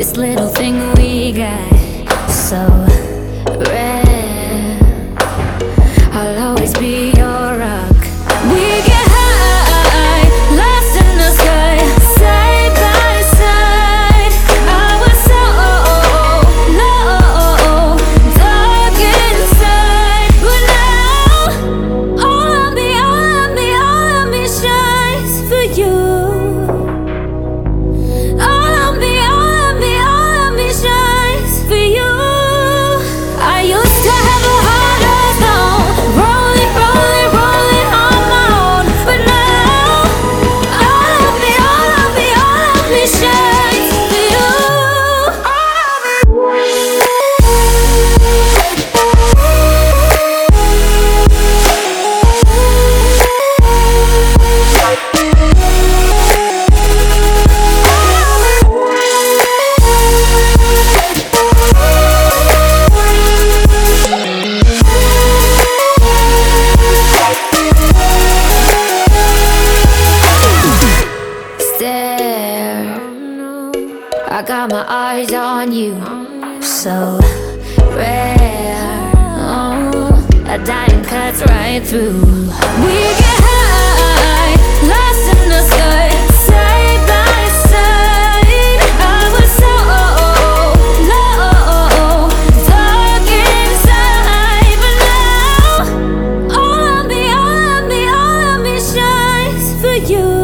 This little thing we got, so rare. I'll always be your rock. We get high, lost in the sky, side by side. I was so low, dark inside, but now all of me shines for you. I got my eyes on you, so rare. Oh, a diamond cuts right through. We get high, lost in the sky, side by side. I was so low, dark inside, but now all of me shines for you.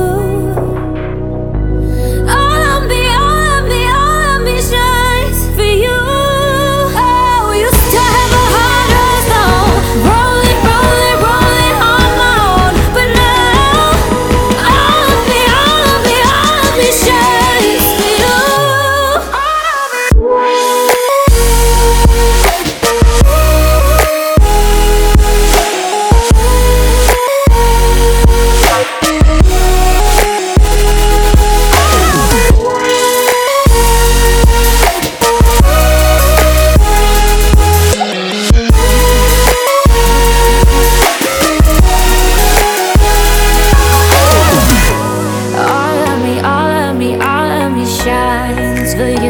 Shines for you.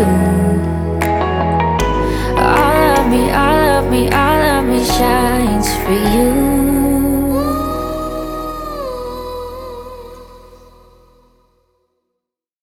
All of me shines for you.